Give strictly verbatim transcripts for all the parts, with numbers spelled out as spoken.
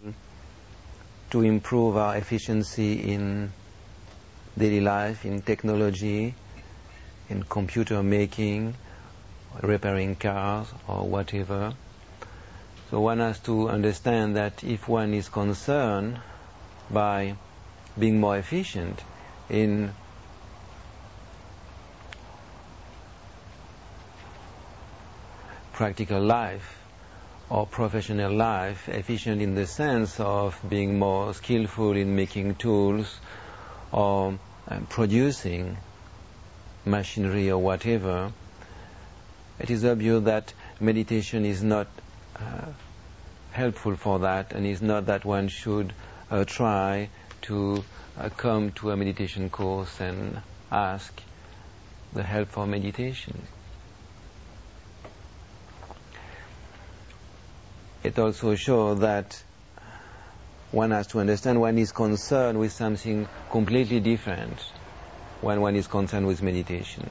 to improve our efficiency in daily life, in technology, in computer making, repairing cars or whatever. So one has to understand that if one is concerned by being more efficient in practical life or professional life, efficient in the sense of being more skillful in making tools or um, producing machinery or whatever, it is obvious that meditation is not uh, helpful for that, and is not that one should uh, try to uh, come to a meditation course and ask the help for meditation. It also shows that one has to understand one is concerned with something completely different when one is concerned with meditation.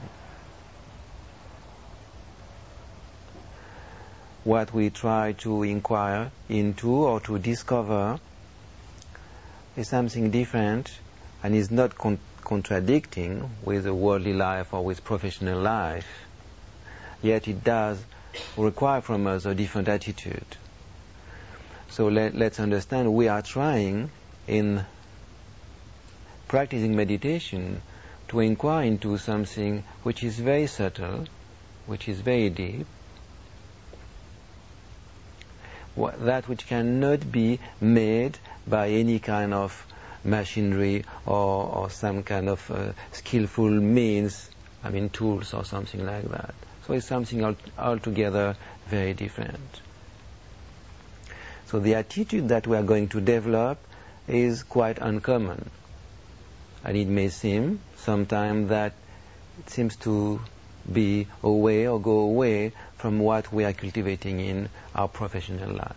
What we try to inquire into or to discover is something different and is not con- contradicting with the worldly life or with professional life, yet it does require from us a different attitude. So let, let's understand we are trying in practicing meditation to inquire into something which is very subtle, which is very deep, that which cannot be made by any kind of machinery or, or some kind of uh, skillful means, I mean tools or something like that. So it's something al- altogether very different. So the attitude that we are going to develop is quite uncommon. And it may seem sometimes that it seems to be away or go away from what we are cultivating in our professional life.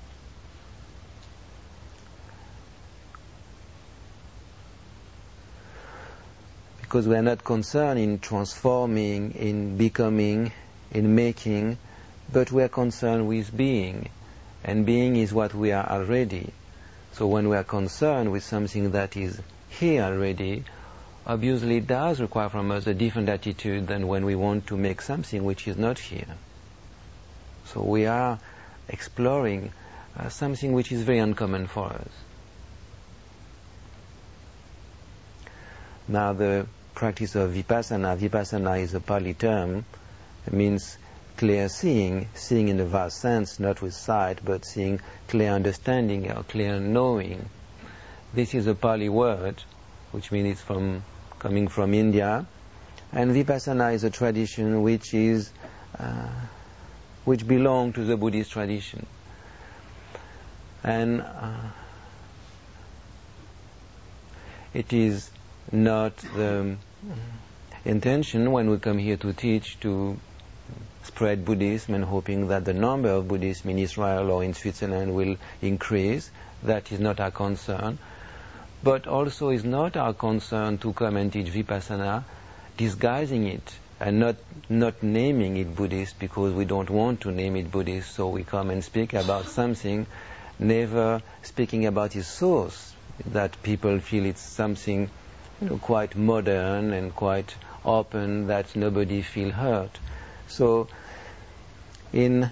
Because we are not concerned in transforming, in becoming, in making, but we are concerned with being. And being is what we are already. So when we are concerned with something that is here already, obviously it does require from us a different attitude than when we want to make something which is not here. So we are exploring uh, something which is very uncommon for us. Now the practice of vipassana, vipassana is a Pali term. It means clear seeing, seeing in the vast sense, not with sight, but seeing, clear understanding or clear knowing. This is a Pali word, which means it's from coming from India, and vipassana is a tradition which is uh, which belongs to the Buddhist tradition. And uh, it is not the intention when we come here to teach to spread Buddhism and hoping that the number of Buddhists in Israel or in Switzerland will increase. That is not our concern. But also is not our concern to come and teach vipassana, disguising it and not not naming it Buddhist because we don't want to name it Buddhist, so we come and speak about something, never speaking about its source, that people feel it's something, you know, quite modern and quite open, that nobody feel hurt. So in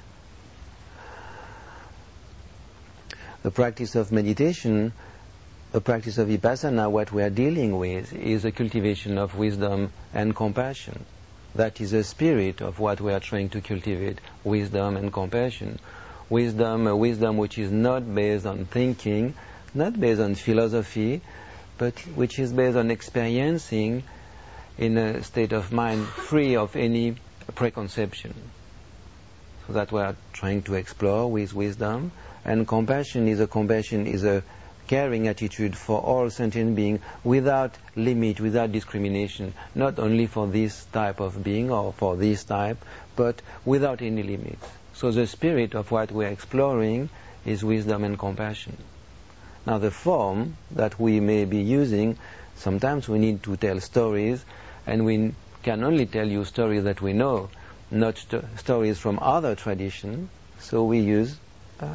the practice of meditation, the practice of vipassana, what we are dealing with is a cultivation of wisdom and compassion. That is the spirit of what we are trying to cultivate, wisdom and compassion. Wisdom, a wisdom which is not based on thinking, not based on philosophy, but which is based on experiencing in a state of mind free of any preconception. So that we are trying to explore with wisdom. And compassion is a compassion is a caring attitude for all sentient beings without limit, without discrimination, not only for this type of being or for this type, but without any limit. So the spirit of what we are exploring is wisdom and compassion. Now the form that we may be using, sometimes we need to tell stories, and we can only tell you stories that we know, not st- stories from other traditions, so we use uh,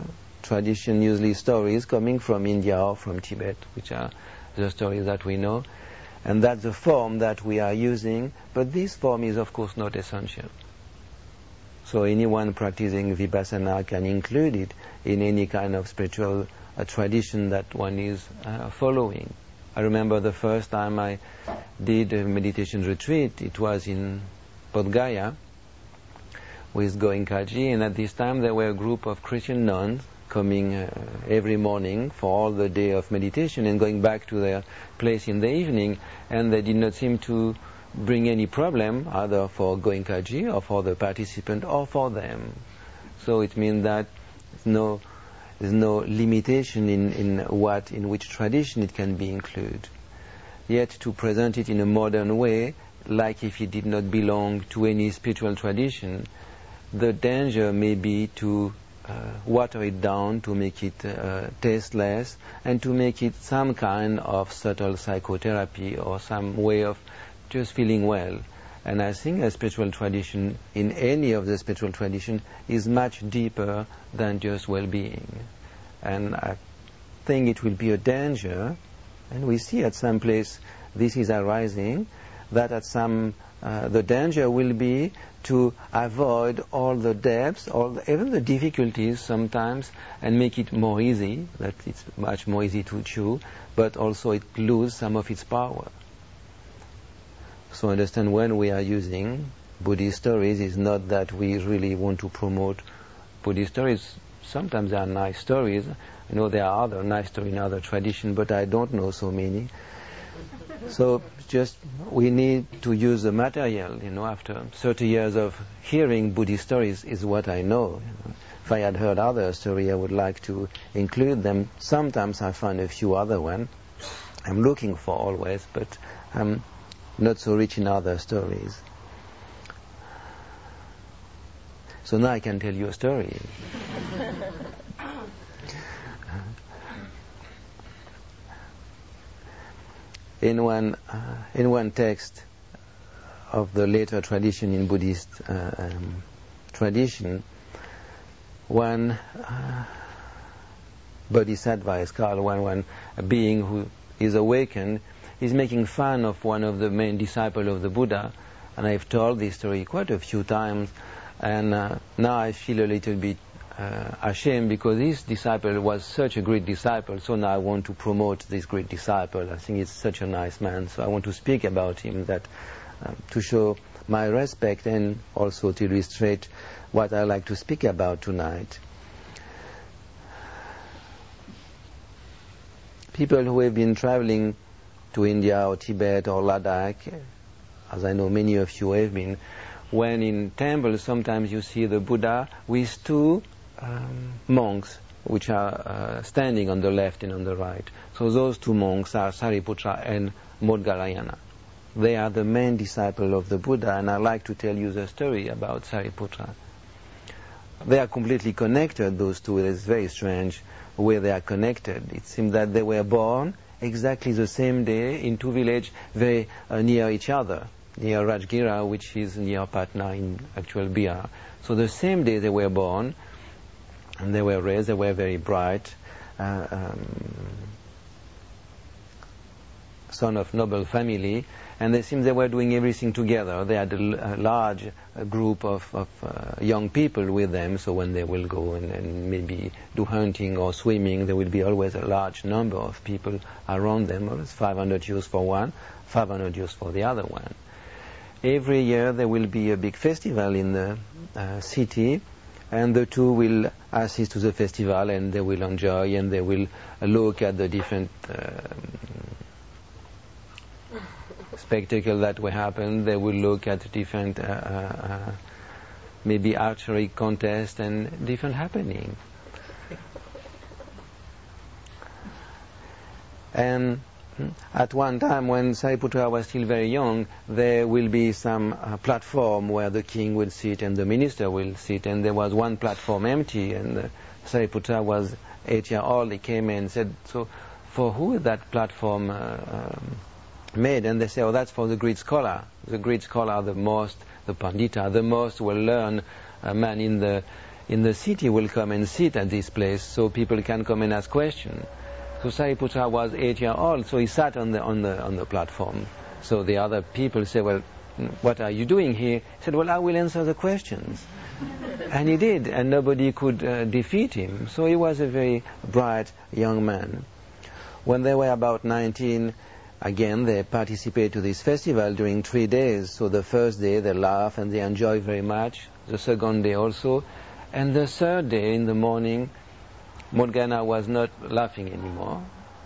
tradition, usually stories coming from India or from Tibet, which are the stories that we know. And that's the form that we are using, but this form is of course not essential. So anyone practicing Vipassana can include it in any kind of spiritual uh, tradition that one is uh, following. I remember the first time I did a meditation retreat, it was in Bodh Gaya with Goenkaji, and at this time there were a group of Christian nuns coming uh, every morning for all the day of meditation and going back to their place in the evening, and they did not seem to bring any problem either for Goenkaji or for the participant or for them. So it means that no, there's no limitation in, in what, in which tradition it can be included. Yet to present it in a modern way, like if it did not belong to any spiritual tradition, the danger may be to uh, water it down, to make it uh, tasteless, and to make it some kind of subtle psychotherapy or some way of just feeling well. And I think a spiritual tradition, in any of the spiritual tradition, is much deeper than just well-being. And I think it will be a danger, and we see at some place this is arising, that at some uh, the danger will be to avoid all the depths, all the, even the difficulties sometimes, and make it more easy, that it's much more easy to chew, but also it lose some of its power. So understand, when we are using Buddhist stories, it's not that we really want to promote Buddhist stories. Sometimes they are nice stories. I know there are other nice stories in other traditions, but I don't know so many. So just we need to use the material, you know, after thirty years of hearing Buddhist stories is what I know. You know. If I had heard other stories, I would like to include them. Sometimes I find a few other ones. I'm looking for always, but I'm not so rich in other stories. So now I can tell you a story. In one, uh, in one text of the later tradition in Buddhist uh, um, tradition, one uh, bodhisattva is called, one, one a being who is awakened, is making fun of one of the main disciples of the Buddha. And I've told this story quite a few times, and uh, now I feel a little bit uh, ashamed, because this disciple was such a great disciple, so now I want to promote this great disciple. I think he's such a nice man, so I want to speak about him, that uh, to show my respect and also to illustrate what I like to speak about tonight. People who have been traveling to India or Tibet or Ladakh, as I know many of you have been, when in temples sometimes you see the Buddha with two um, monks which are uh, standing on the left and on the right. So those two monks are Sariputra and Moggallana. They are the main disciple of the Buddha, and I like to tell you the story about Sariputra. They are completely connected, those two. It's very strange where they are connected. It seems that they were born exactly the same day in two villages very uh, near each other, near Rajgira, which is near Patna in actual Bihar. So the same day they were born, and they were raised, they were very bright, uh, um, son of noble family, and they seemed they were doing everything together. They had a, a large a group of, of uh, young people with them, so when they will go and, and maybe do hunting or swimming, there will be always a large number of people around them. It's five hundred youths for one, five hundred youths for the other one. Every year there will be a big festival in the uh, city, and the two will assist to the festival, and they will enjoy, and they will look at the different uh, spectacle that will happen. They will look at different uh, uh, maybe archery contest and different happening. And at one time, when Sariputra was still very young, there will be some uh, platform where the king will sit and the minister will sit, and there was one platform empty, and uh, Sariputra was eight years old. He came in and said, "So, for who is that platform uh, um, made?" And they say, "Oh, that's for the great scholar. The great scholar, the most, the pandita, the most will learn uh, man in the in the city will come and sit at this place so people can come and ask questions. So Sariputra was eight years old, so he sat on the on the on the platform. So the other people say, well, what are you doing here? He said, well, I will answer the questions. And he did, and nobody could uh, defeat him. So he was a very bright young man. When they were about nineteen, again, they participated to this festival during three days. So the first day they laughed and they enjoyed very much. The second day also. And the third day in the morning, Modgayana was not laughing anymore.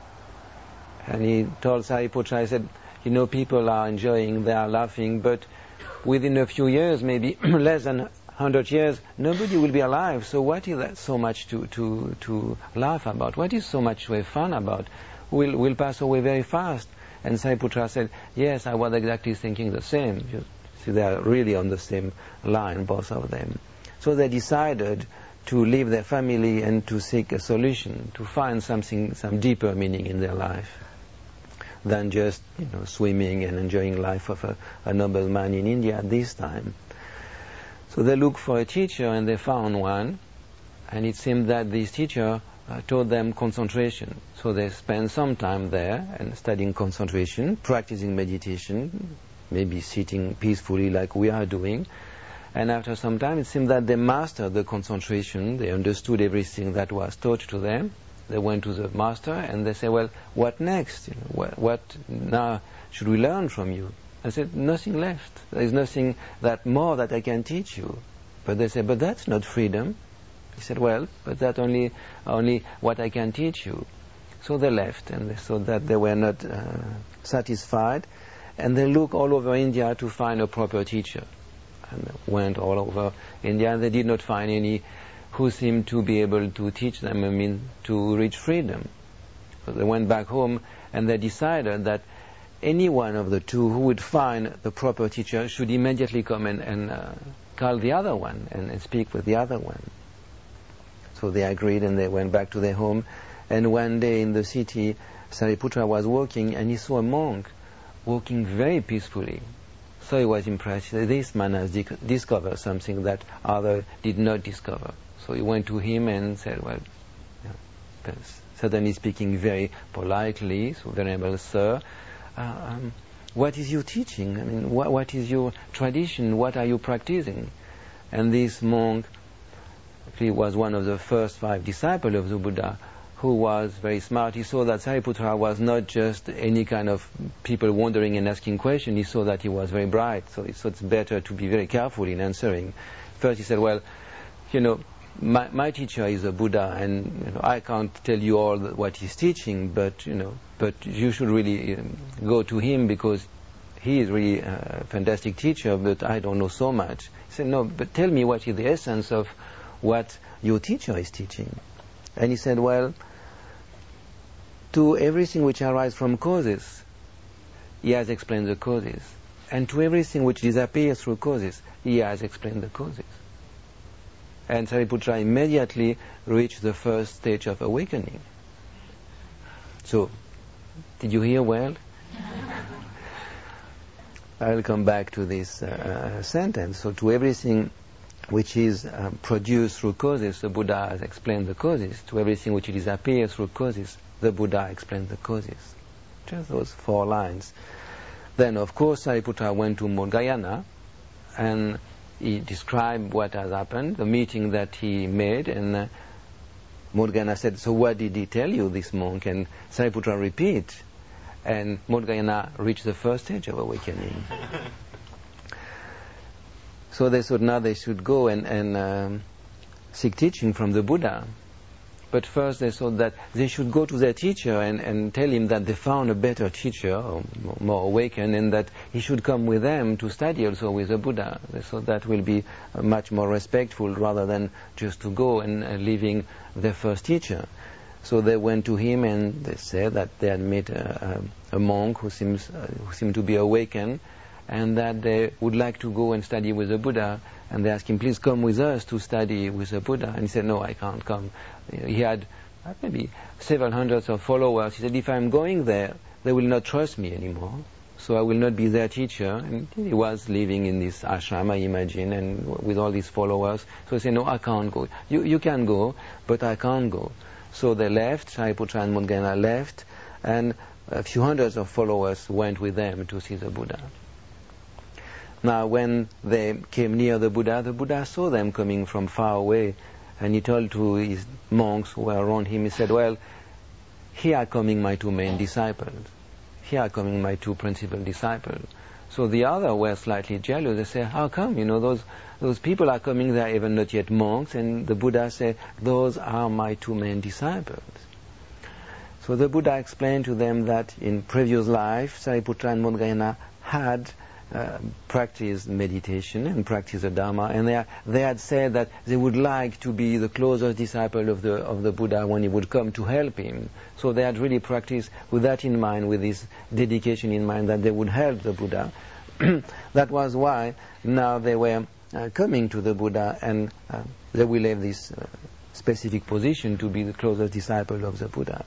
And he told Sariputra, he said, you know, people are enjoying, they are laughing, but within a few years, maybe less than one hundred years, nobody will be alive. So what is that so much to, to, to laugh about? What is so much to have fun about? We'll, we'll pass away very fast. And Sariputra said, yes, I was exactly thinking the same. You see, they are really on the same line, both of them. So they decided to leave their family and to seek a solution, to find something, some deeper meaning in their life than just, you know, swimming and enjoying life of a, a nobleman in India at this time. So they looked for a teacher and they found one, and it seemed that this teacher uh, taught them concentration. So they spent some time there and studying concentration, practicing meditation, maybe sitting peacefully like we are doing. And after some time it seemed that they mastered the concentration, they understood everything that was taught to them. They went to the master and they said, well, what next? You know, what, what now should we learn from you? I said, nothing left. There is nothing that more that I can teach you. But they said, but that's not freedom. He said, well, but that's only, only what I can teach you. So they left, and they saw that they were not uh, satisfied, and they looked all over India to find a proper teacher. And they went all over India, and they did not find any who seemed to be able to teach them, I mean, to reach freedom. So they went back home, and they decided that any one of the two who would find the proper teacher should immediately come and, and uh, call the other one and, and speak with the other one. So they agreed, and they went back to their home. And one day in the city, Sariputra was walking, and he saw a monk walking very peacefully. So he was impressed. He said, this man has di- discovered something that others did not discover. So he went to him and said, well, yeah, suddenly speaking very politely, so Venerable Sir, uh, um, what is your teaching? I mean, wh- what is your tradition? What are you practicing? And this monk actually was one of the first five disciples of the Buddha, who was very smart. He saw that Sariputra was not just any kind of people wondering and asking questions. He saw that he was very bright, so he thought it's better to be very careful in answering. First he said, well, you know, my, my teacher is a Buddha, and you know, I can't tell you all the, what he's teaching, but you know, but you should really um, go to him because he is really a fantastic teacher, but I don't know so much. He said, no, but tell me what is the essence of what your teacher is teaching. And he said, well, to everything which arises from causes, he has explained the causes. And to everything which disappears through causes, he has explained the causes. And Sariputra immediately reached the first stage of awakening. So, did you hear well? I'll come back to this uh, sentence. So, to everything which is uh, produced through causes, the Buddha has explained the causes. To everything which disappears through causes, the Buddha explained the causes. Just those four lines. Then, of course, Sariputra went to Modgayana, and he described what has happened, the meeting that he made, and uh, Modgayana said, so what did he tell you, this monk? And Sariputra repeat, and Modgayana reached the first stage of awakening. So they thought now they should go and, and um, seek teaching from the Buddha. But first they thought that they should go to their teacher and, and tell him that they found a better teacher, or more awakened, and that he should come with them to study also with the Buddha. They thought that will be uh, much more respectful rather than just to go and uh, leaving their first teacher. So they went to him and they said that they had met a, a, a monk who seems uh, who seemed to be awakened, and that they would like to go and study with the Buddha. And they asked him, please come with us to study with the Buddha. And he said, no, I can't come. He had uh, maybe several hundreds of followers. He said, if I'm going there, they will not trust me anymore. so I will not be their teacher. And he was living in this ashram, I imagine, and with all these followers. So he said, no, I can't go. You, you can go, but I can't go. So they left, Shariputra and Modgayana left, and a few hundreds of followers went with them to see the Buddha. Now, when they came near the Buddha, the Buddha saw them coming from far away, and he told to his monks who were around him, he said, well, here are coming my two main disciples. Here are coming my two principal disciples. So the other were slightly jealous. They said, how come? You know, those those people are coming, they are even not yet monks. And the Buddha said, those are my two main disciples. So the Buddha explained to them that in previous life, Shariputra and Modgayana had uh, practiced meditation and practiced the Dharma, and they, they had said that they would like to be the closest disciple of the of the Buddha when he would come to help him. So they had really practiced with that in mind, with this dedication in mind, that they would help the Buddha. That was why now they were uh, coming to the Buddha, and uh, they will have this uh, specific position to be the closest disciple of the Buddha.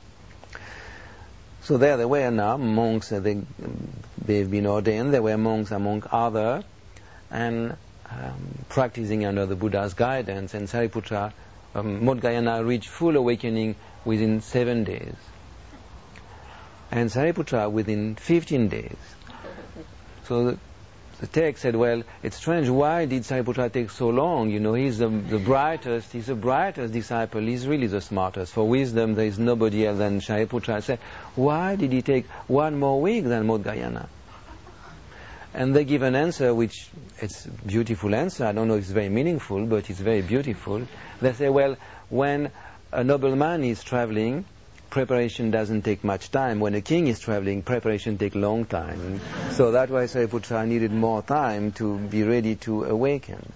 So there they were now, monks, uh, they, they've been ordained, they were monks among others, and um, practicing under the Buddha's guidance, and Shariputra, um, Modgayana reached full awakening within seven days. And Shariputra within fifteen days. So the, the text said, well, it's strange, why did Shariputra take so long? You know, he's the, the brightest, he's the brightest disciple, he's really the smartest. For wisdom, there is nobody else than Shariputra. I said, why did he take one more week than Modgayana? And they give an answer which, it's a beautiful answer, I don't know if it's very meaningful, but it's very beautiful. They say, well, when a nobleman is traveling, preparation doesn't take much time. When a king is traveling, preparation takes a long time. So that's why Shariputra needed more time to be ready to awaken.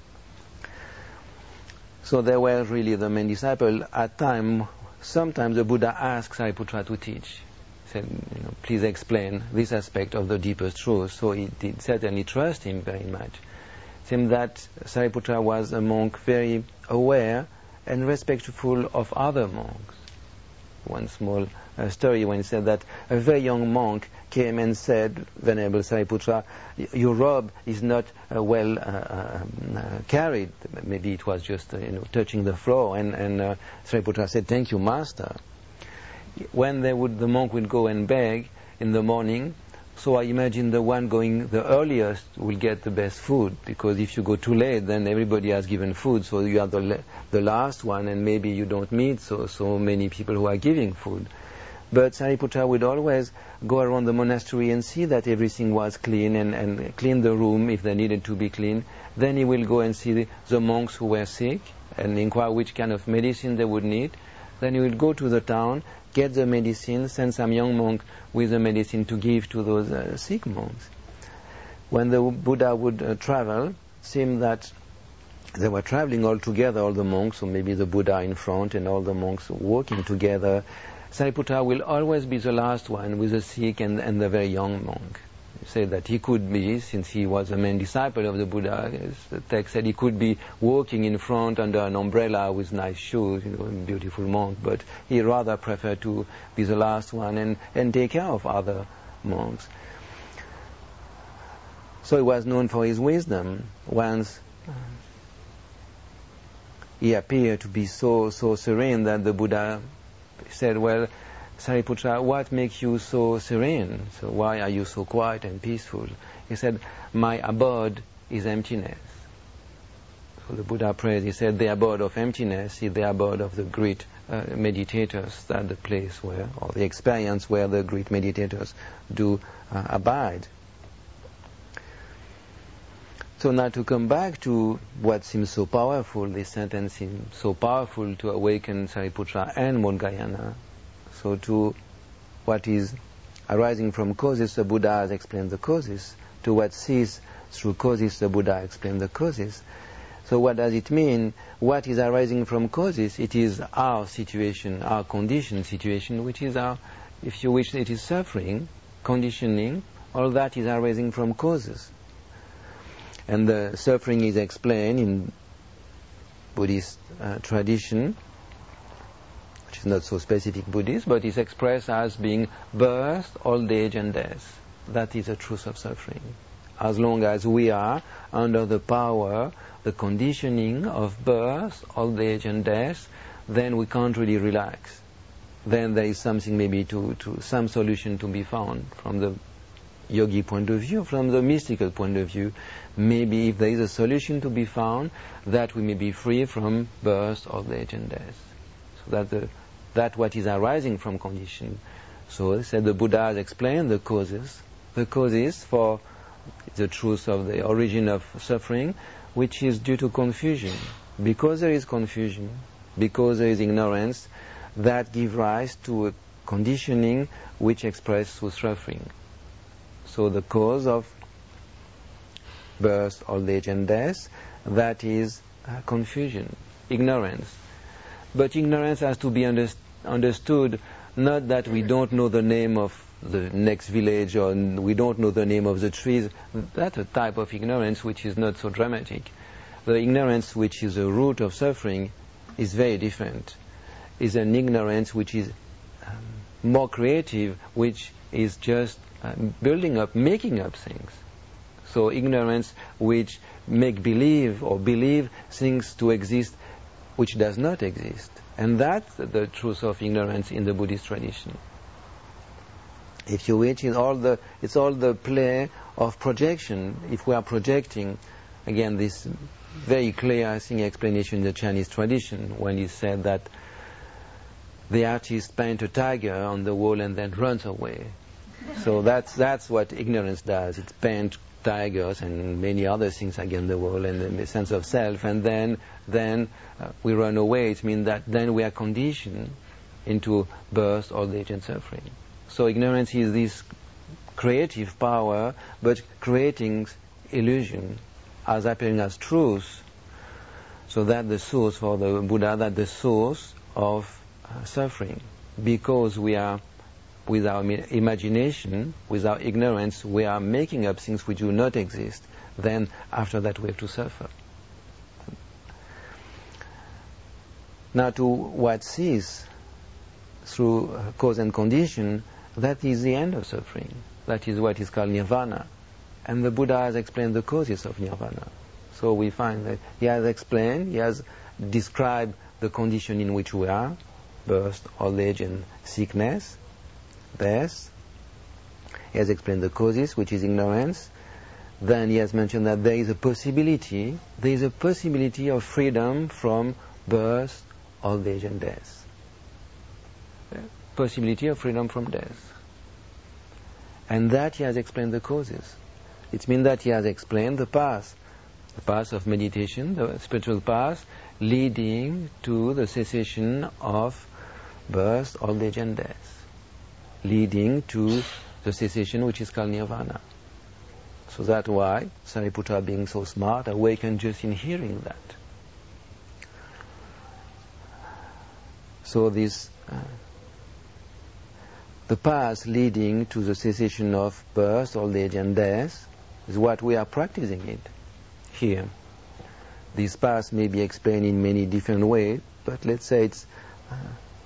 So they were really the main disciple. At time, sometimes the Buddha asked Shariputra to teach. He said, you know, please explain this aspect of the deepest truth. So he did certainly trust him very much. It seemed that Shariputra was a monk very aware and respectful of other monks. One small uh, story when he said that a very young monk came and said, Venerable Shariputra, your robe is not uh, well uh, uh, carried. Maybe it was just uh, you know touching the floor. And, and uh, Shariputra said, thank you, master. When they would, the monk would go and beg in the morning, so I imagine the one going the earliest will get the best food, because if you go too late, then everybody has given food, so you are the le- the last one, and maybe you don't meet so so many people who are giving food. But Shariputra would always go around the monastery and see that everything was clean, and, and clean the room if they needed to be clean. Then he will go and see the, the monks who were sick and inquire which kind of medicine they would need. Then he would go to the town, get the medicine, send some young monk with the medicine to give to those uh, sick monks. When the Buddha would uh, travel, it seemed that they were traveling all together, all the monks, so maybe the Buddha in front and all the monks walking together. Shariputra will always be the last one with the sick and, and the very young monk. He said that he could be, since he was a main disciple of the Buddha, as the text said, he could be walking in front under an umbrella with nice shoes, you know, a beautiful monk, but he rather preferred to be the last one and, and take care of other monks. So he was known for his wisdom. Once he appeared to be so so serene that the Buddha said, well, Shariputra, what makes you so serene? So why are you so quiet and peaceful? He said, my abode is emptiness. So the Buddha prayed, he said, the abode of emptiness is the abode of the great uh, meditators, that the place where, or the experience where the great meditators do uh, abide. So now to come back to what seems so powerful, this sentence seems so powerful to awaken Shariputra and Modgayana. So to what is arising from causes, the Buddha has explained the causes. To what ceases through causes, the Buddha explained the causes. So what does it mean? What is arising from causes? It is our situation, our conditioned situation, which is our, if you wish, it is suffering, conditioning. All that is arising from causes. And the suffering is explained in Buddhist uh, tradition, which is not so specific Buddhist, but is expressed as being birth, old age, and death. that is the truth of suffering. As long as we are under the power, the conditioning of birth, old age and death, then we can't really relax. Then there is something maybe to, to some solution to be found from the yogi point of view, from the mystical point of view. Maybe if there is a solution to be found, that we may be free from birth, old age and death. So that the, that what is arising from condition. So said the Buddha has explained the causes. The causes for the truth of the origin of suffering, which is due to confusion. Because there is confusion, because there is ignorance, that gives rise to a conditioning which expresses through suffering. So the cause of birth, old age and death, that is uh, confusion, ignorance. But ignorance has to be under, understood, not that we don't know the name of the next village or we don't know the name of the trees. That's a type of ignorance which is not so dramatic. The ignorance which is the root of suffering is very different. Is an ignorance which is um, more creative, which is just uh, building up, making up things. So ignorance which make believe or believe things to exist which does not exist. And that's the truth of ignorance in the Buddhist tradition. If you wish, it's all the, it's all the play of projection. If we are projecting, again, this very clear, I think, explanation in the Chinese tradition when he said that the artist paints a tiger on the wall and then runs away. So that's that's what ignorance does. It paints tigers and many other things against the wall and the sense of self, and then then uh, we run away. It means that then we are conditioned into birth, old age and suffering. So ignorance is this creative power, but creating illusion as appearing as truth. So that the source for the Buddha, that the source of uh, suffering, because we are, with our imagination, with our ignorance, we are making up things which do not exist. Then after that we have to suffer. Now to what sees through uh, cause and condition, that is the end of suffering. That is what is called nirvana. And the Buddha has explained the causes of nirvana. So we find that he has explained, he has described the condition in which we are, birth, old age and sickness, death. He has explained the causes, which is ignorance. Then he has mentioned that there is a possibility, there is a possibility of freedom from birth, old age and death. Possibility of freedom from death. And that he has explained the causes. It means that he has explained the path, the path of meditation, the spiritual path leading to the cessation of birth, old age and death, leading to the cessation which is called nirvana. So that's why Sariputta, being so smart, awakened just in hearing that. So this uh, the path leading to the cessation of birth, old age and death is what we are practicing it here. This path may be explained in many different ways, but let's say it's uh,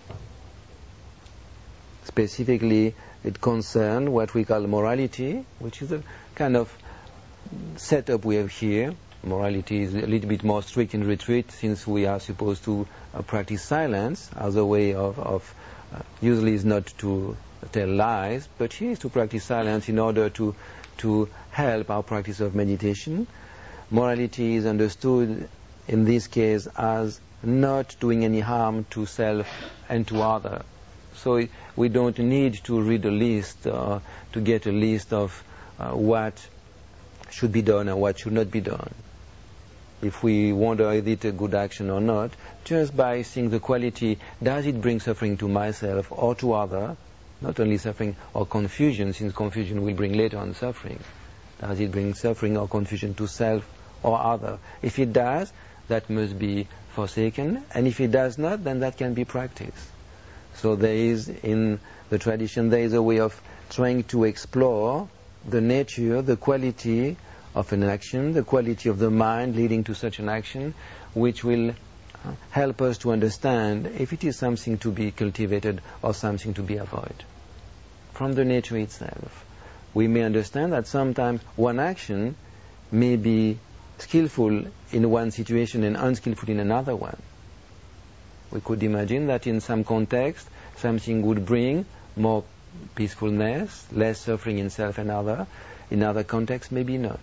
specifically it concerns what we call morality, which is a kind of setup we have here. Morality is a little bit more strict in retreat, since we are supposed to uh, practice silence as a way of, of uh, usually is not to tell lies, but here is to practice silence in order to to help our practice of meditation. Morality is understood in this case as not doing any harm to self and to other. So it, we don't need to read a list uh, to get a list of uh, what should be done and what should not be done. If we wonder is it a good action or not, just by seeing the quality, does it bring suffering to myself or to other? Not only suffering or confusion, since confusion will bring later on suffering. Does it bring suffering or confusion to self or other? If it does, that must be forsaken, and if it does not, then that can be practiced. So there is, in the tradition, there is a way of trying to explore the nature, the quality of an action, the quality of the mind leading to such an action, which will help us to understand if it is something to be cultivated or something to be avoided. From the nature itself, we may understand that sometimes one action may be skillful in one situation and unskillful in another one. We could imagine that in some context, something would bring more peacefulness, less suffering in self and other. In other contexts, maybe not.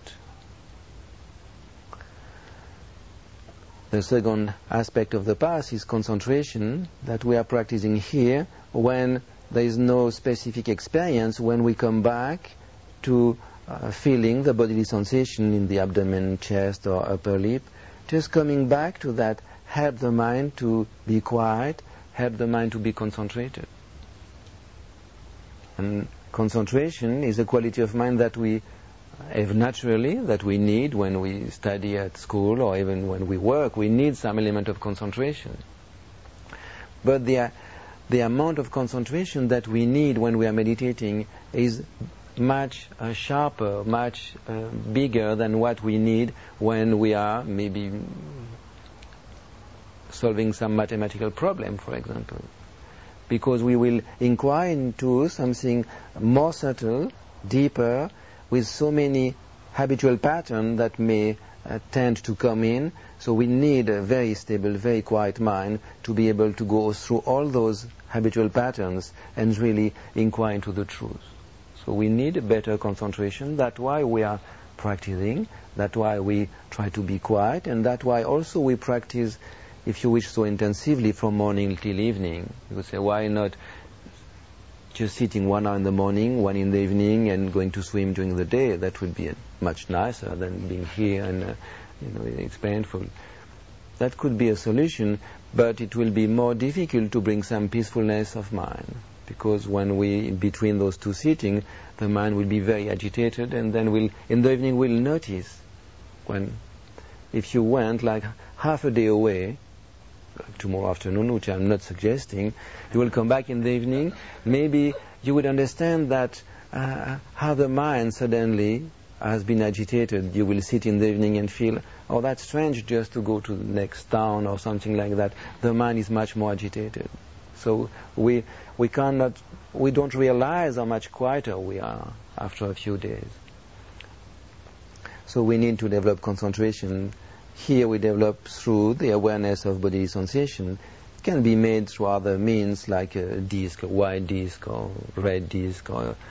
The second aspect of the path is concentration, that we are practicing here when there is no specific experience, when we come back to uh, feeling the bodily sensation in the abdomen, chest or upper lip. Just coming back to that help the mind to be quiet, help the mind to be concentrated. And concentration is a quality of mind that we have naturally, that we need when we study at school or even when we work. We need some element of concentration. But the, the amount of concentration that we need when we are meditating is much uh, sharper, much uh, bigger than what we need when we are maybe solving some mathematical problem, for example. Because we will inquire into something more subtle, deeper, with so many habitual patterns that may uh, tend to come in. So we need a very stable, very quiet mind to be able to go through all those habitual patterns and really inquire into the truth. So we need a better concentration. That's why we are practicing. That's why we try to be quiet. And that's why also we practice, if you wish, so intensively from morning till evening. You would say, why not just sitting one hour in the morning, one in the evening, and going to swim during the day? That would be much nicer than being here, and uh, you know, it's painful. That could be a solution, but it will be more difficult to bring some peacefulness of mind, because when we, in between those two sittings, the mind will be very agitated, and then we'll, in the evening we'll notice when, if you went like half a day away, tomorrow afternoon, which I'm not suggesting, you will come back in the evening, maybe you would understand that uh, how the mind suddenly has been agitated. You will sit in the evening and feel, oh, that's strange, just to go to the next town or something like that. The mind is much more agitated. So we we cannot, we don't realize how much quieter we are after a few days. So we need to develop concentration. Here we develop through the awareness of bodily sensation. It can be made through other means, like a disc, a white disc, or red disc, or a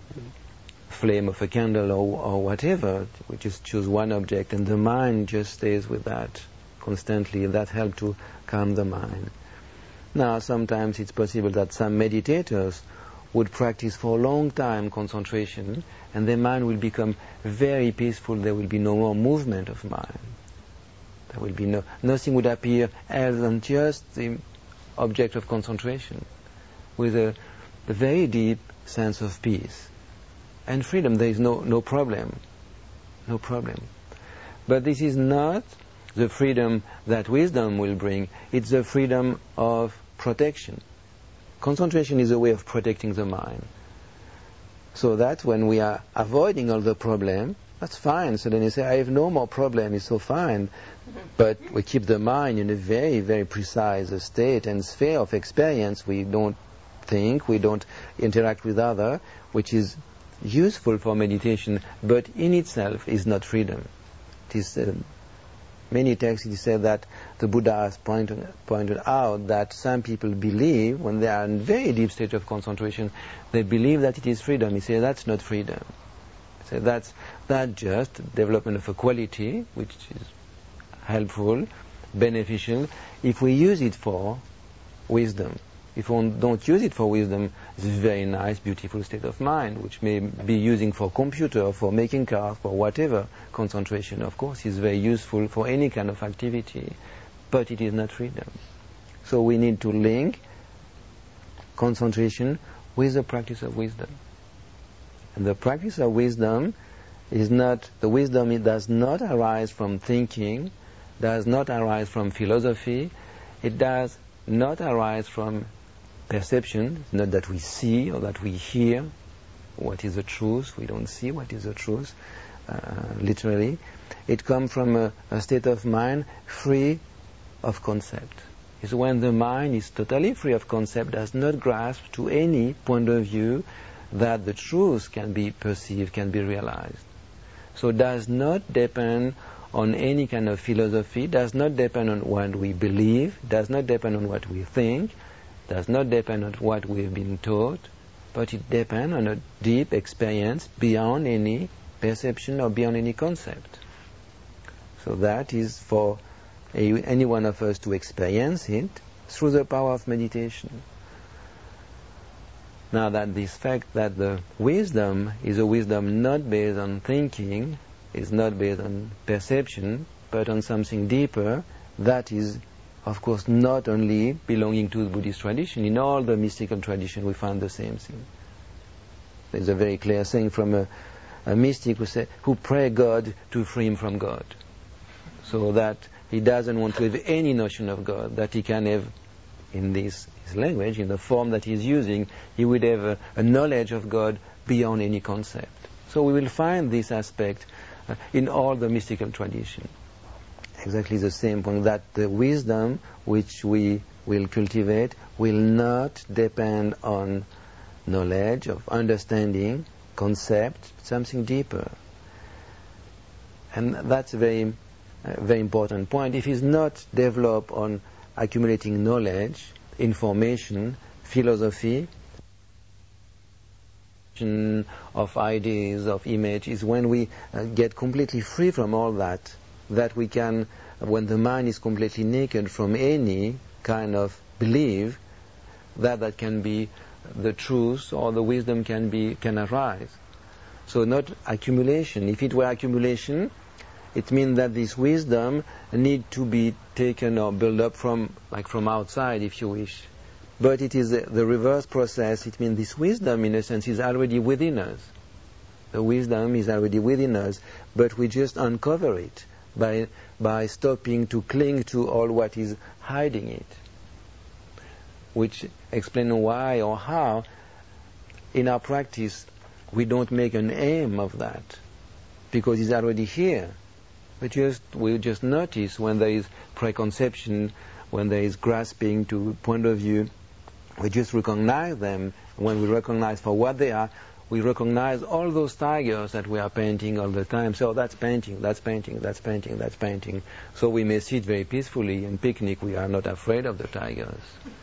flame of a candle, or, or whatever. We just choose one object, and the mind just stays with that constantly. That helps to calm the mind. Now, sometimes it's possible that some meditators would practice for a long time concentration, and their mind will become very peaceful. There will be no more movement of mind. There will be no, nothing would appear else than just the object of concentration, with a, a very deep sense of peace and freedom. There is no, no problem, no problem. But this is not the freedom that wisdom will bring. It's the freedom of protection. Concentration is a way of protecting the mind. So that when we are avoiding all the problem, that's fine. So then you say, I have no more problem, it's so fine. But we keep the mind in a very, very precise state and sphere of experience. We don't think, we don't interact with others, which is useful for meditation, but in itself is not freedom. It is, uh, many texts it said that the Buddha has pointed, pointed out that some people believe, when they are in a very deep state of concentration, they believe that it is freedom. He says that's not freedom. So that's that just development of a quality which is helpful, beneficial, if we use it for wisdom. If we don't use it for wisdom, it's a very nice, beautiful state of mind, which may be using for computer, for making cars, for whatever. Concentration, of course, is very useful for any kind of activity, but it is not freedom. So we need to link concentration with the practice of wisdom. And the practice of wisdom is not, the wisdom it does not arise from thinking, does not arise from philosophy, it does not arise from perception. It's not that we see or that we hear what is the truth. We don't see what is the truth, uh, literally. It comes from a, a state of mind free of concept. It's when the mind is totally free of concept, does not grasp to any point of view, that the truth can be perceived, can be realized. So it does not depend on any kind of philosophy, does not depend on what we believe, does not depend on what we think, does not depend on what we've been taught, but it depends on a deep experience beyond any perception or beyond any concept. So that is for a, any one of us to experience it through the power of meditation. Now that this fact that the wisdom is a wisdom not based on thinking, is not based on perception, but on something deeper, that is, of course, not only belonging to the Buddhist tradition. In all the mystical tradition we find the same thing. There's a very clear saying from a, a mystic who say, who pray God to free him from God. So that he doesn't want to have any notion of God, that he can have, in this his language, in the form that he's using, he would have a, a knowledge of God beyond any concept. So we will find this aspect uh, in all the mystical tradition. Exactly the same point, that the wisdom which we will cultivate will not depend on knowledge, of understanding, concept, something deeper. And that's a very, uh, very important point. If it's not developed on accumulating knowledge, information, philosophy, of ideas, of images, when we uh, get completely free from all that, that we can, when the mind is completely naked from any kind of belief, that that can be the truth or the wisdom can be can arise. So not accumulation. If it were accumulation, it means that this wisdom need to be taken or built up from, like from outside, if you wish. But it is the, the reverse process. It means this wisdom, in a sense, is already within us. The wisdom is already within us, but we just uncover it by by stopping to cling to all what is hiding it. Which explains why or how, in our practice, we don't make an aim of that, because it's already here. But just we just notice when there is preconception, when there is grasping to point of view, we just recognize them. When we recognize for what they are, we recognize all those tigers that we are painting all the time. So that's painting, that's painting, that's painting, that's painting. So we may sit very peacefully and picnic. We are not afraid of the tigers.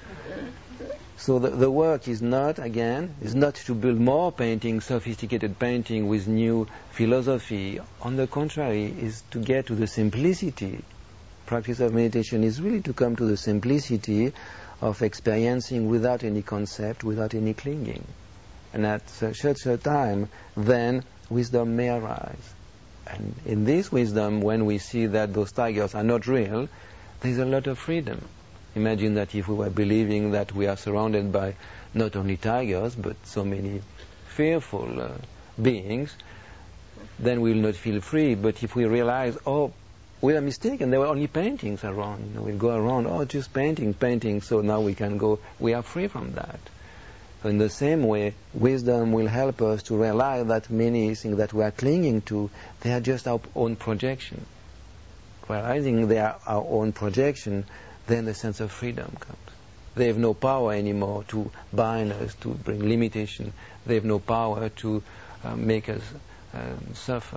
So the, the work is not, again, is not to build more painting, sophisticated painting with new philosophy. On the contrary, is to get to the simplicity. Practice of meditation is really to come to the simplicity of experiencing without any concept, without any clinging. And at such a time, then wisdom may arise. And in this wisdom, when we see that those tigers are not real, there's a lot of freedom. Imagine that if we were believing that we are surrounded by not only tigers, but so many fearful uh, beings, then we will not feel free. But if we realize, oh, we are mistaken, there were only paintings around, you know, we'll go around, oh, just painting, painting, so now we can go, we are free from that. So in the same way, wisdom will help us to realize that many things that we are clinging to, they are just our own projection. Realizing they are our own projection, then the sense of freedom comes. They have no power anymore to bind us, to bring limitation. They have no power to uh, make us uh, suffer.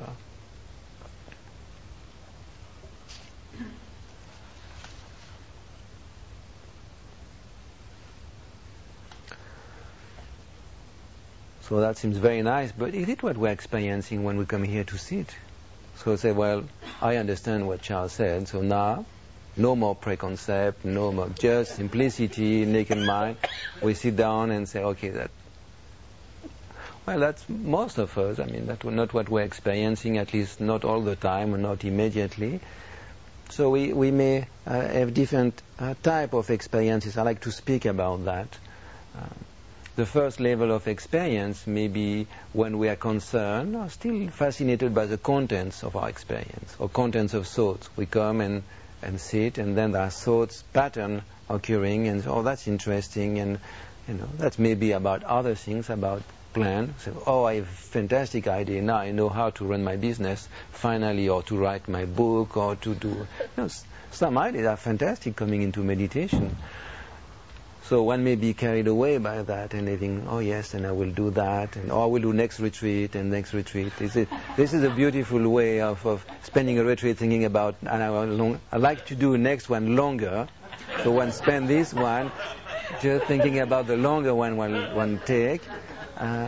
So that seems very nice, but is it what we're experiencing when we come here to sit? So say, well, I understand what Charles said, so now, no more preconcept, no more, just simplicity, naked mind. We sit down and say, okay, that. Well, that's most of us. I mean, that's not what we're experiencing, at least not all the time, or not immediately. So we, we may uh, have different uh, type of experiences. I like to speak about that. Um, the first level of experience may be when we are concerned or still fascinated by the contents of our experience, or contents of thoughts. We come and and sit, and then there are thoughts, pattern occurring, and oh, that's interesting, and you know, that may be about other things, about plan. So, oh, I have a fantastic idea, now I know how to run my business, finally, or to write my book, or to do, you know, some ideas are fantastic coming into meditation. So one may be carried away by that and thinking, oh yes, and I will do that, and oh, I will do next retreat and next retreat. This is, this is a beautiful way of, of spending a retreat, thinking about, and I, long, I like to do next one longer. So one spend this one, just thinking about the longer one one, one take, uh,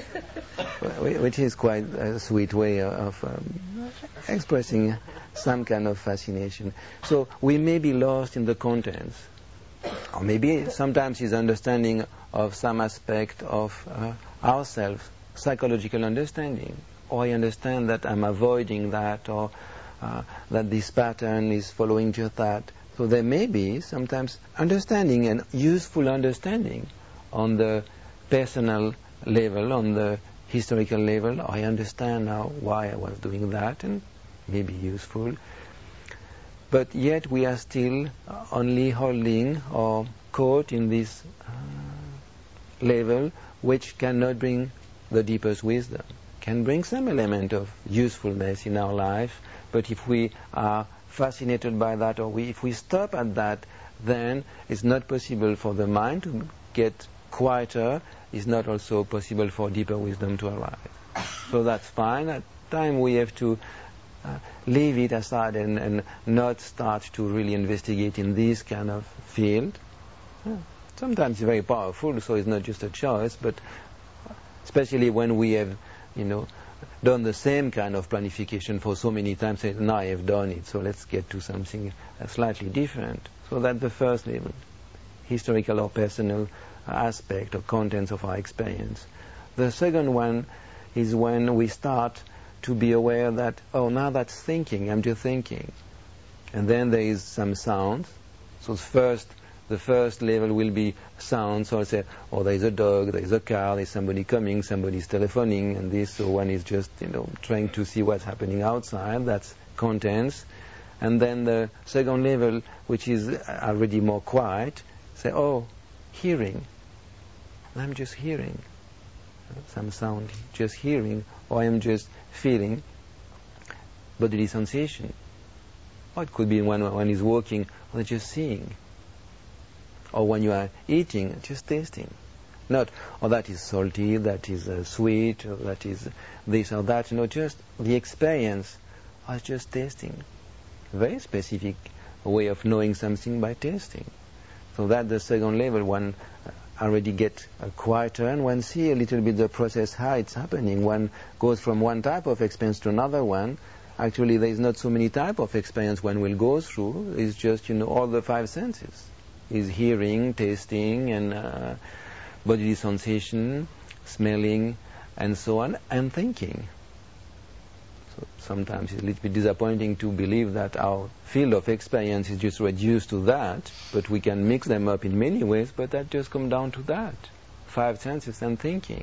which is quite a sweet way of um, expressing some kind of fascination. So we may be lost in the contents. Or maybe sometimes it's understanding of some aspect of uh, ourselves, psychological understanding. Or I understand that I'm avoiding that, or uh, that this pattern is following just that. So there may be sometimes understanding and useful understanding on the personal level, on the historical level. I understand now why I was doing that, and maybe useful. But yet we are still only holding or caught in this uh, level which cannot bring the deepest wisdom. Can bring some element of usefulness in our life, but if we are fascinated by that, or we, if we stop at that, then it's not possible for the mind to get quieter. It's not also possible for deeper wisdom to arise. So that's fine. At time we have to Uh, leave it aside and, and not start to really investigate in this kind of field. Yeah. Sometimes it's very powerful, so it's not just a choice, but especially when we have, you know, done the same kind of planification for so many times, say, now I have done it, so let's get to something uh, slightly different. So that's the first level, historical or personal aspect or contents of our experience. The second one is when we start to be aware that, oh, now that's thinking, I'm just thinking. And then there is some sound. So first, the first level will be sound. So I say, oh, there's a dog, there's a car, there's somebody coming, somebody's telephoning, and this. So one is just, you know, trying to see what's happening outside. That's contents. And then the second level, which is already more quiet, say, oh, hearing. I'm just hearing. Some sound, just hearing, or I'm just feeling bodily sensation. Or it could be when one is walking, or just seeing. Or when you are eating, just tasting. Not, oh, that is salty, that is uh, sweet, or that is this or that. No, just the experience of just tasting. Very specific way of knowing something by tasting. So that's the second level. One uh, already get uh, quieter, and one see a little bit the process, how it's happening. One goes from one type of experience to another one. Actually, there is not so many type of experience one will go through. It's just, you know, all the five senses. Is hearing, tasting, and uh, bodily sensation, smelling, and so on, and thinking. So sometimes it's a little bit disappointing to believe that our field of experience is just reduced to that, but we can mix them up in many ways, but that just comes down to that. Five senses and thinking.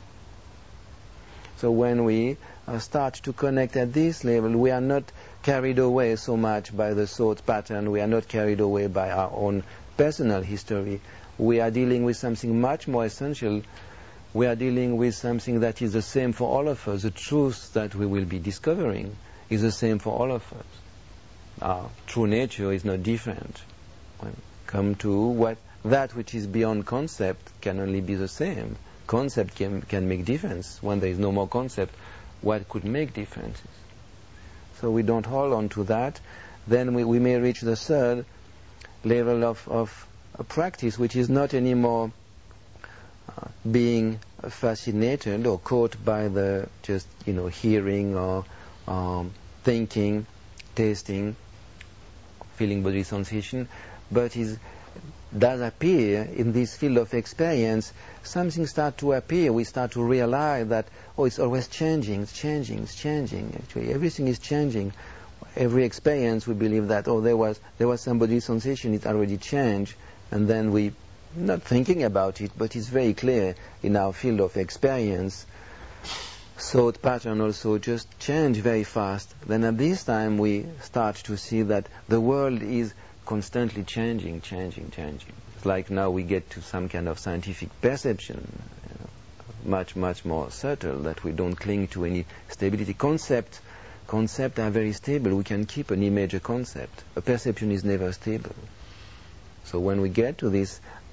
So when we uh, start to connect at this level, we are not carried away so much by the thought pattern, we are not carried away by our own personal history. We are dealing with something much more essential. We are dealing with something that is the same for all of us. The truth that we will be discovering is the same for all of us. Our true nature is not different. When we come to what that which is beyond concept can only be the same. Concept can, can make difference. When there is no more concept, what could make differences? So we don't hold on to that. Then we, we may reach the third level of, of a practice, which is not anymore uh, being fascinated or caught by the just, you know, hearing or um, thinking, tasting, feeling bodily sensation, but is does appear in this field of experience. Something starts to appear. We start to realize that, oh, it's always changing, it's changing, it's changing. Actually, everything is changing. Every experience, we believe that, oh, there was there was some bodily sensation, it already changed, and then we, not thinking about it, but it's very clear in our field of experience. Thought pattern also just change very fast. Then at this time we start to see that the world is constantly changing, changing, changing. It's like now we get to some kind of scientific perception, you know, much, much more subtle, that we don't cling to any stability. Concept, concepts are very stable. We can keep an image, a concept. A perception is never stable. So when we get to this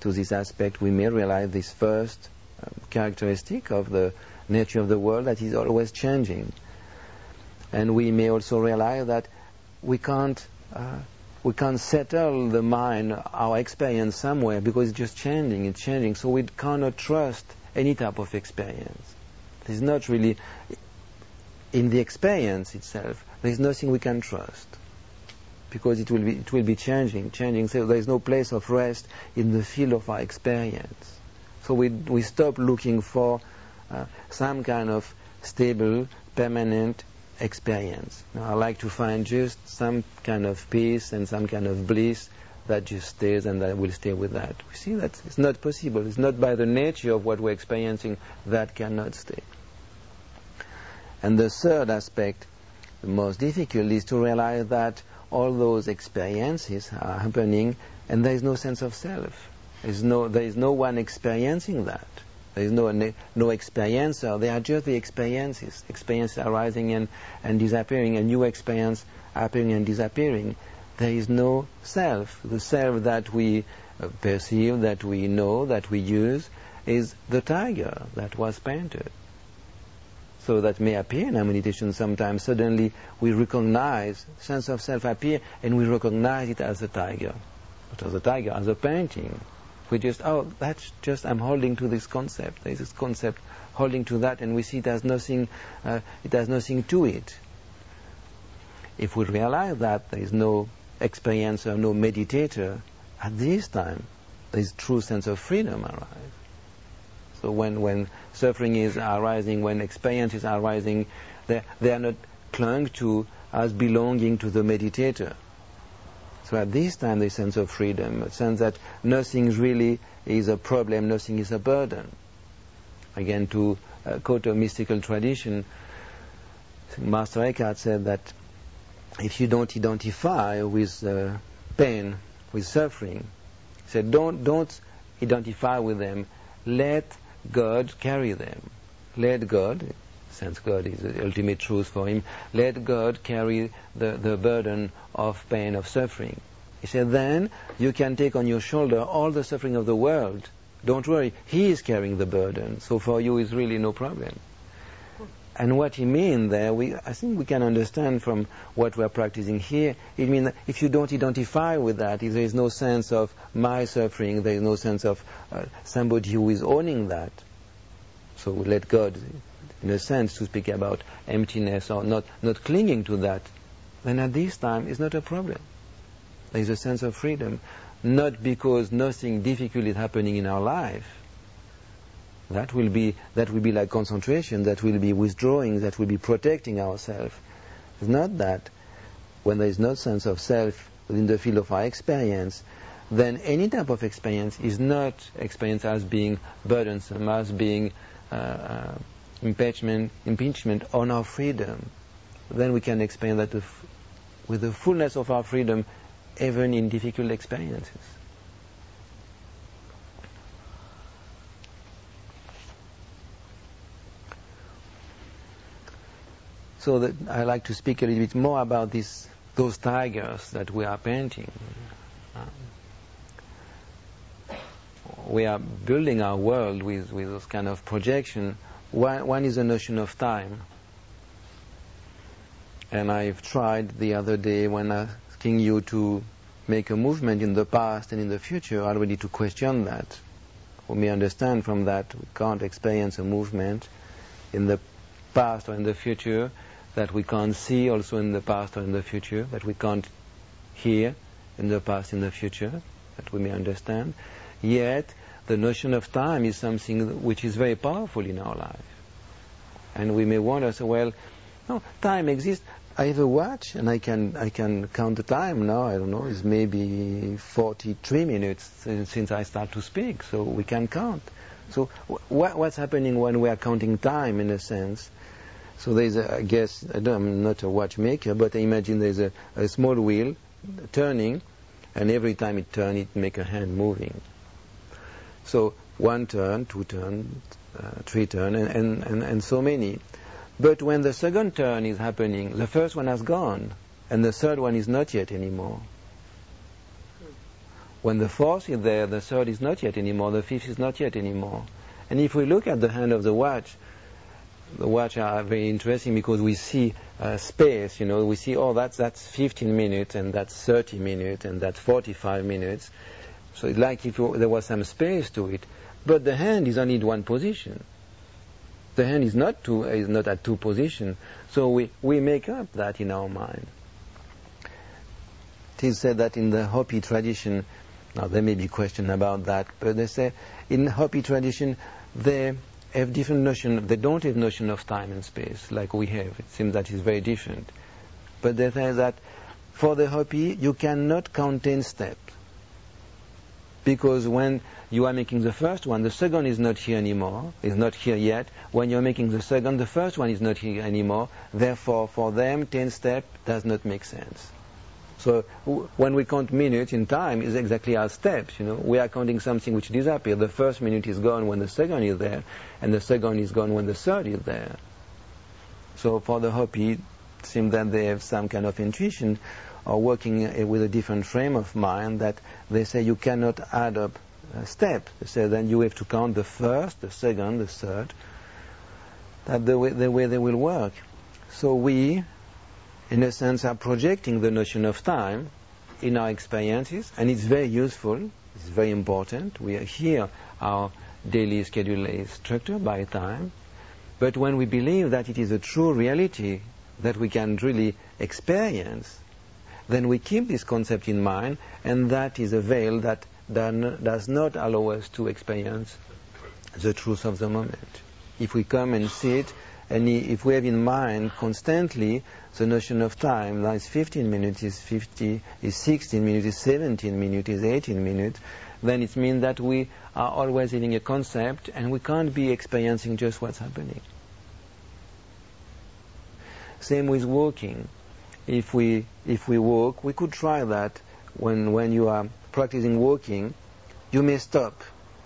to this aspect, we may realize this first um, characteristic of the nature of the world, that is always changing. And we may also realize that we can't uh, we can't settle the mind, our experience somewhere, because it's just changing, it's changing. So we cannot trust any type of experience. There's not really, in the experience itself, there's nothing we can trust, because it will be it will be changing, changing. So there is no place of rest in the field of our experience. So we we stop looking for uh, some kind of stable, permanent experience. Now, I like to find just some kind of peace and some kind of bliss that just stays, and that will stay with that. We see that it's not possible. It's not by the nature of what we're experiencing that cannot stay. And the third aspect, the most difficult, is to realize that all those experiences are happening and there is no sense of self. There's no, there is no one experiencing that. There is no no experiencer. They are just the experiences. Experiences arising and, and disappearing, a new experience appearing and disappearing. There is no self. The self that we uh, perceive, that we know, that we use, is the tiger that was painted. So that may appear in our meditation sometimes. Suddenly we recognize, sense of self appear, and we recognize it as a tiger. Not as a tiger, as a painting. We just, oh, that's just, I'm holding to this concept. There's this concept holding to that, and we see it has nothing, uh, it has nothing to it. If we realize that there is no experiencer, no meditator, at this time, there is true sense of freedom arise. So when, when suffering is arising, when experiences are arising, they, they are not clung to as belonging to the meditator. So at this time, the sense of freedom, a sense that nothing really is a problem, nothing is a burden. Again, to uh, quote a mystical tradition, Master Eckhart said that if you don't identify with uh, pain, with suffering, he said, don't, don't identify with them, let God carry them. Let God, since God is the ultimate truth for him, let God carry the, the burden of pain, of suffering. He said, then you can take on your shoulder all the suffering of the world. Don't worry, he is carrying the burden. So for you is really no problem. And what he means there, we, I think we can understand from what we're practicing here, it means that if you don't identify with that, if there is no sense of my suffering, there is no sense of uh, somebody who is owning that. So let God, in a sense, to speak about emptiness or not, not clinging to that, then at this time it's not a problem. There is a sense of freedom, not because nothing difficult is happening in our life. That will be that will be like concentration, that will be withdrawing, that will be protecting ourselves. It's not that. When there is no sense of self within the field of our experience, then any type of experience is not experienced as being burdensome, as being uh, uh, impingement, impingement on our freedom. Then we can experience that with, with the fullness of our freedom, even in difficult experiences. So that I like to speak a little bit more about this, those tigers that we are painting. Um, we are building our world with, with those kind of projection. One, one is the notion of time. And I've tried the other day when asking you to make a movement in the past and in the future, already to question that. We may understand from that we can't experience a movement in the past or in the future, that we can't see also in the past or in the future, that we can't hear in the past, in the future, that we may understand. Yet, the notion of time is something which is very powerful in our life. And we may wonder, so, well, no, time exists. I have a watch and I can I can count the time now. I don't know, it's maybe forty-three minutes since, since I start to speak, so we can count. So wh- what's happening when we are counting time, in a sense? So there's a, I guess, I don't, I'm not a watchmaker, but I imagine there's a, a small wheel turning, and every time it turns, it makes a hand moving. So one turn, two turn, uh, three turn, and, and, and, and so many. But when the second turn is happening, the first one has gone, and the third one is not yet anymore. When the fourth is there, the third is not yet anymore, the fifth is not yet anymore. And if we look at the hand of the watch, the watch are very interesting because we see uh, space, you know, we see, oh, that's, that's fifteen minutes, and that's thirty minutes, and that's forty-five minutes. So it's like if there was some space to it. But the hand is only in one position. The hand is not, two, is not at two positions. So we, we make up that in our mind. It is said that in the Hopi tradition, now there may be question about that, but they say in Hopi tradition they have different notion, they don't have notion of time and space like we have. It seems that is very different. But they say that for the Hopi you cannot count ten steps. Because when you are making the first one, the second is not here anymore, is not here yet. When you're making the second, the first one is not here anymore. Therefore, for them, ten steps does not make sense. So w- when we count minutes in time, is exactly our steps. You know, we are counting something which disappears. The first minute is gone when the second is there, and the second is gone when the third is there. So for the Hopi, it seems that they have some kind of intuition, or working with a different frame of mind, that they say you cannot add up a step. They say then you have to count the first, the second, the third. That's the way, the way they will work. So we, in a sense, are projecting the notion of time in our experiences, and it's very useful, it's very important. We are here, our daily schedule is structured by time. But when we believe that it is a true reality that we can really experience, then we keep this concept in mind, and that is a veil that does not allow us to experience the truth of the moment. If we come and sit, and if we have in mind constantly the notion of time, that is fifteen minutes, is fifty, is sixteen minutes, is seventeen minutes, is eighteen minutes, then it means that we are always having a concept, and we can't be experiencing just what's happening. Same with walking. If we if we walk, we could try that. When when you are practicing walking, you may stop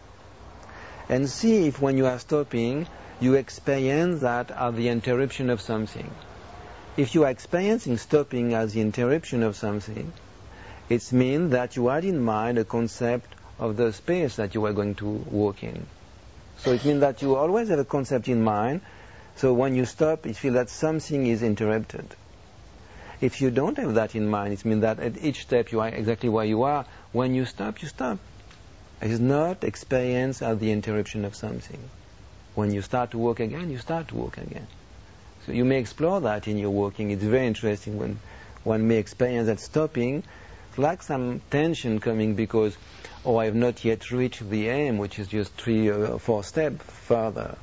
and see if when you are stopping, you experience that as the interruption of something. If you are experiencing stopping as the interruption of something, it means that you had in mind a concept of the space that you are going to walk in. So it means that you always have a concept in mind. So when you stop, you feel that something is interrupted. If you don't have that in mind, it means that at each step you are exactly where you are. When you stop, you stop. It's not experience as the interruption of something. When you start to walk again, you start to walk again. So you may explore that in your walking. It's very interesting when one may experience that stopping. It's like some tension coming because, oh, I have not yet reached the aim, which is just three or four steps further.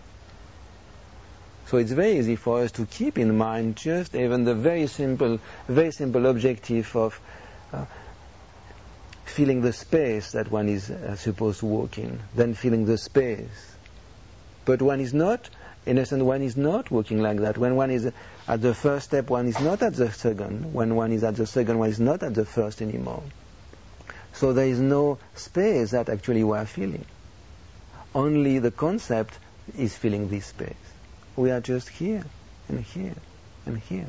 So it's very easy for us to keep in mind just even the very simple, very simple objective of uh, feeling the space that one is uh, supposed to walk in, then feeling the space. But one is not, in a sense, one is not walking like that. When one is at the first step, one is not at the second. When one is at the second, one is not at the first anymore. So there is no space that actually we are feeling. Only the concept is feeling this space. We are just here, and here, and here.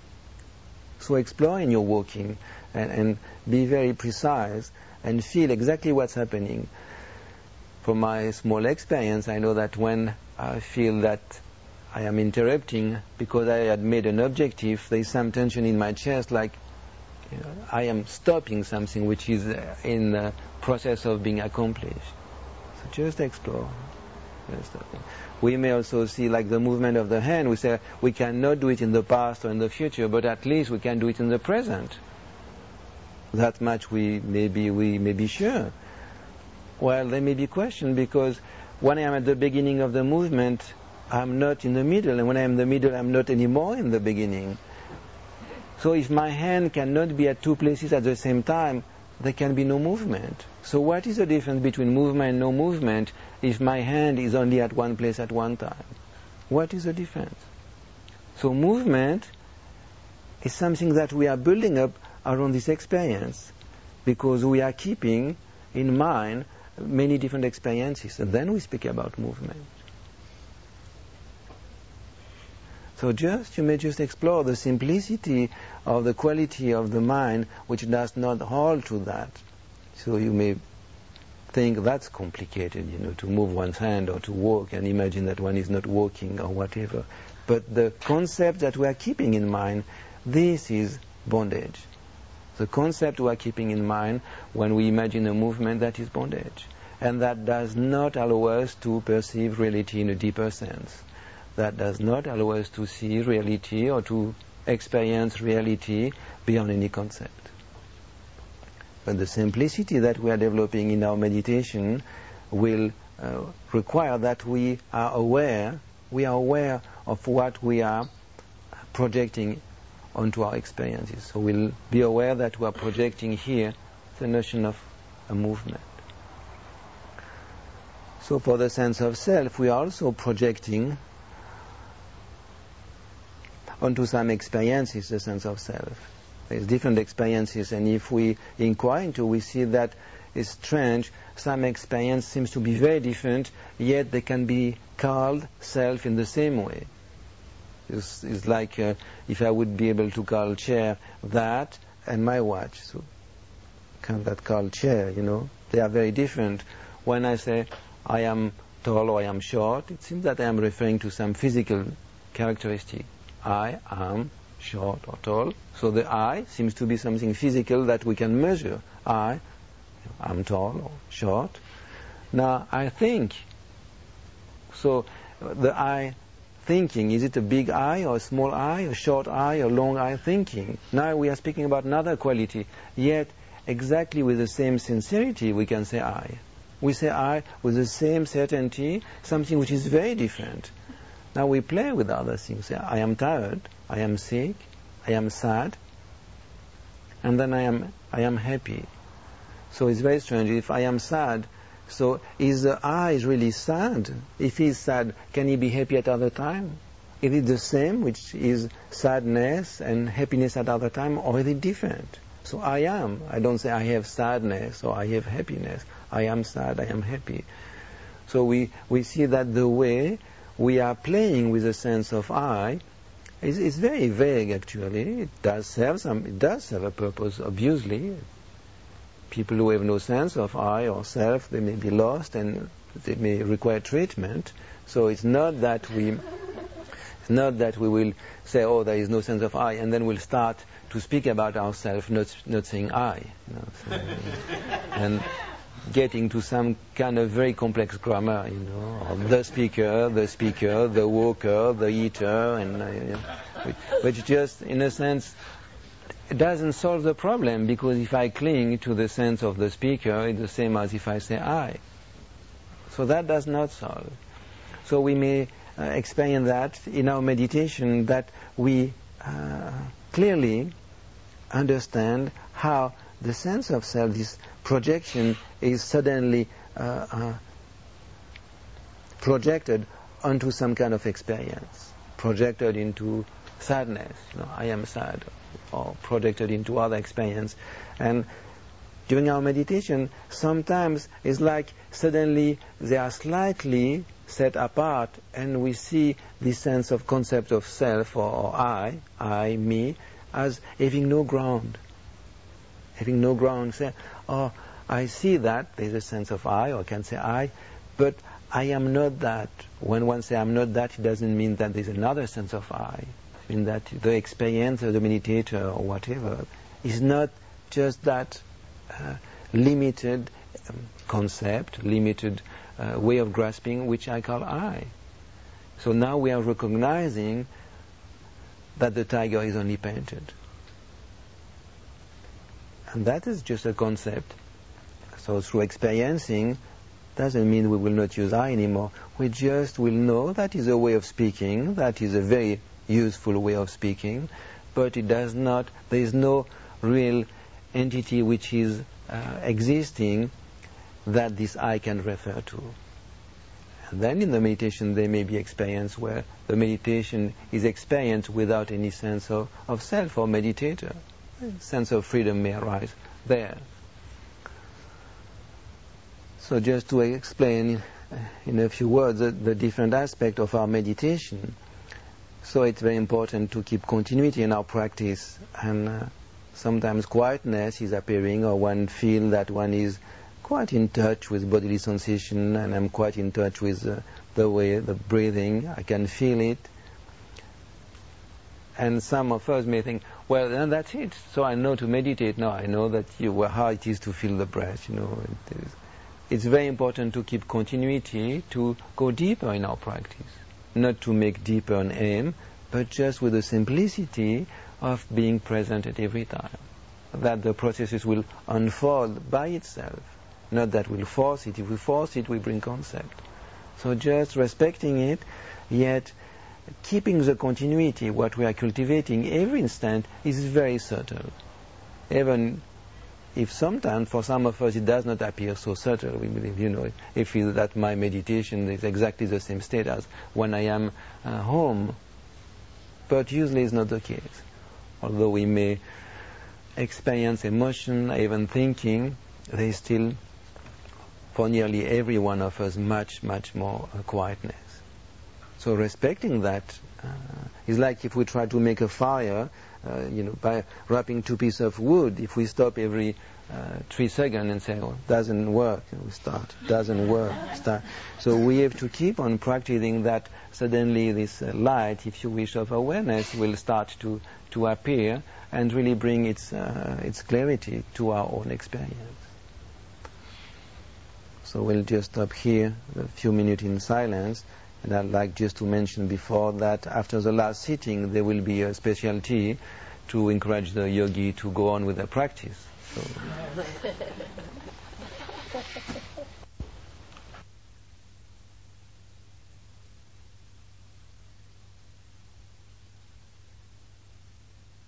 So explore in your walking, and, and be very precise, and feel exactly what's happening. From my small experience, I know that when I feel that I am interrupting because I had made an objective, there is some tension in my chest, like you know, I am stopping something which is in the process of being accomplished. So just explore. Just explore. We may also see like the movement of the hand. We say we cannot do it in the past or in the future, but at least we can do it in the present. That much we may be, we may be sure. Well, there may be question because when I am at the beginning of the movement, I'm not in the middle, and when I am in the middle, I'm not anymore in the beginning. So if my hand cannot be at two places at the same time, there can be no movement. So what is the difference between movement and no movement if my hand is only at one place at one time? What is the difference? So movement is something that we are building up around this experience because we are keeping in mind many different experiences, and then we speak about movement. So just, you may just explore the simplicity of the quality of the mind which does not hold to that. So you may think that's complicated, you know, to move one's hand or to walk and imagine that one is not walking or whatever. But the concept that we are keeping in mind, this is bondage. The concept we are keeping in mind when we imagine a movement, that is bondage. And that does not allow us to perceive reality in a deeper sense. That does not allow us to see reality or to experience reality beyond any concept. But the simplicity that we are developing in our meditation will uh, require that we are aware, we are aware of what we are projecting onto our experiences. So we'll be aware that we are projecting here the notion of a movement. So for the sense of self, we are also projecting onto some experiences the sense of self. There's different experiences, and if we inquire into, we see that it's strange. Some experience seems to be very different, yet they can be called self in the same way. It's, it's like uh, if I would be able to call chair that and my watch. So can that call chair, you know? They are very different. When I say I am tall or I am short, it seems that I am referring to some physical characteristic. I am short or tall. So the I seems to be something physical that we can measure. I am tall or short. Now I think. So the I thinking, is it a big I or a small I, a short I or long I thinking? Now we are speaking about another quality. Yet exactly with the same sincerity we can say I. We say I with the same certainty, something which is very different. Now we play with other things. I am tired, I am sick, I am sad, and then I am I am happy. So it's very strange. If I am sad, so is the I really sad? If he is sad, can he be happy at other time? Is it the same, which is sadness and happiness at other time, or is it different? So I am. I don't say I have sadness or I have happiness. I am sad, I am happy. So we, we see that the way we are playing with the sense of I is, is very vague actually. It does serve some it does serve a purpose, obviously. People who have no sense of I or self, they may be lost and they may require treatment. So it's not that we it's not that we will say, oh, there is no sense of I, and then we'll start to speak about ourselves, not not saying I. You know, so, and getting to some kind of very complex grammar, you know, of the speaker, the speaker, the walker, the eater, and uh, you know, which, which just, in a sense, it doesn't solve the problem, because if I cling to the sense of the speaker, it's the same as if I say I. So that does not solve. So we may uh, experience that in our meditation, that we uh, clearly understand how the sense of self, this projection, is suddenly uh, uh, projected onto some kind of experience, projected into sadness. You know, I am sad, or projected into other experience. And during our meditation, sometimes it's like suddenly they are slightly set apart, and we see this sense of concept of self or, or I, I, me, as having no ground. Having no ground. Say, oh, I see that there's a sense of I, or I can say I, but I am not that. When one says I'm not that, it doesn't mean that there's another sense of I. I mean that the experience of the meditator or whatever is not just that uh, limited um, concept, limited uh, way of grasping, which I call I. So now we are recognizing that the tiger is only painted. And that is just a concept. So through experiencing, doesn't mean we will not use I anymore. We just will know that is a way of speaking, that is a very useful way of speaking, but it does not, there is no real entity which is uh, existing that this I can refer to. And then in the meditation there may be experience where the meditation is experienced without any sense of, of self or meditator. A sense of freedom may arise there. So just to explain in a few words the, the different aspects of our meditation. So it's very important to keep continuity in our practice and uh, sometimes quietness is appearing, or one feel that one is quite in touch with bodily sensation, and I'm quite in touch with uh, the way, the breathing, I can feel it. And some of us may think, well, then that's it. So I know to meditate. No, I know that you, well, how it is to feel the breath. You know, it is, it's very important to keep continuity, to go deeper in our practice, not to make deeper an aim, but just with the simplicity of being present at every time. That the processes will unfold by itself, not that we'll force it. If we force it, we bring concept. So just respecting it, yet keeping the continuity, what we are cultivating every instant, is very subtle. Even if sometimes for some of us it does not appear so subtle, we believe, you know, I feel that my meditation is exactly the same state as when I am uh, home. But usually it's not the case. Although we may experience emotion, even thinking, there is still, for nearly every one of us, much, much more uh, quietness. So respecting that uh, is like if we try to make a fire, uh, you know, by wrapping two pieces of wood. If we stop every uh, three seconds and say, "Oh, doesn't work," we start. Doesn't work. Start. So we have to keep on practicing that. Suddenly, this uh, light, if you wish, of awareness will start to to appear and really bring its uh, its clarity to our own experience. So we'll just stop here, a few minutes in silence. And I'd like just to mention before that after the last sitting there will be a special tea to encourage the yogi to go on with their practice. So